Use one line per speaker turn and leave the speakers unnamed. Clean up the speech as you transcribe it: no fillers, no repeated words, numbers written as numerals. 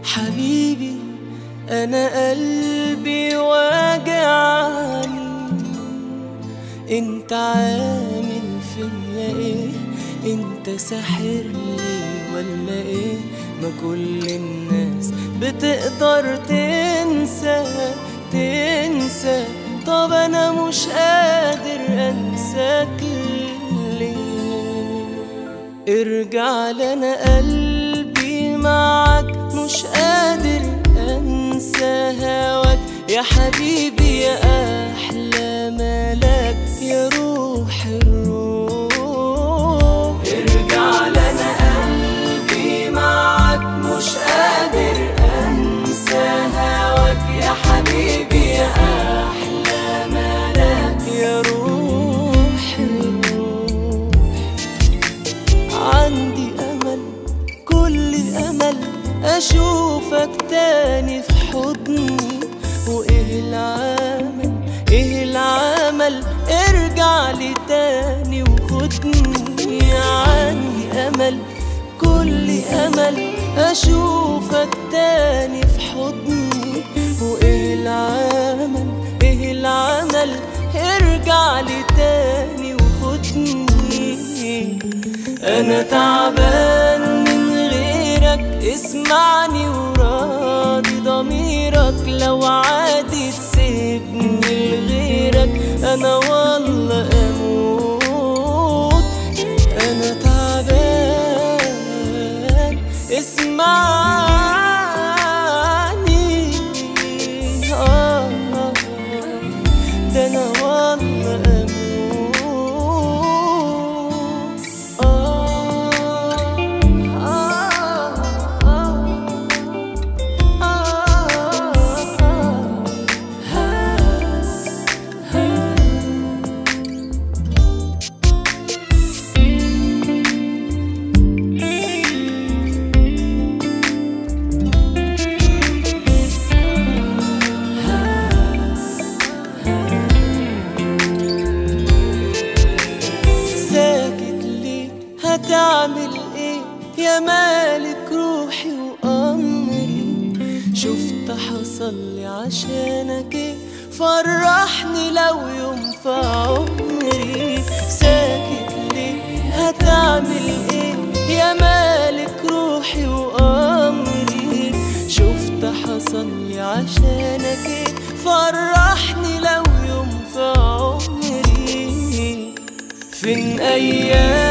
حبيبي أنا قلبي واجعني، انت عامل فيا ايه؟ انت ساحرلي ولا ايه؟ ما كل الناس بتقدر تنسى، طب انا مش قادر انساك ليه؟ ارجع لنا قلبي معاك، مش قادر انسى هواك يا حبيبي يا احلى ملاك يا روح الروح. ارجع لنا قلبي معاك، مش قادر انسى هواك يا حبيبي يا احلى ملاك يا روح الروح. عندي امل، كل امل اشوفك تاني في حضني، وايه العمل ايه العمل؟ ارجع لي تاني وخدني. عندي امل، كل امل اشوفك تاني في حضني، وايه العمل ايه العمل؟ ارجع لي تاني وخدني. انا تعبان من غيرك، اسمعني وراضي ضميرك، لو عادي تسيبني لغيرك انا والله اموت. انا تعبان اسمعني، ده انا والله اموت. هتعمل ايه يا مالك روحي وأمري؟ شفت حصل لي عشانك ايه؟ فرحني لو يوم في عمري. ساكت ليه؟ هتعمل ايه يا مالك روحي وأمري؟ شفت حصل لي عشانك ايه؟ فرحني لو يوم في عمري. فين أيام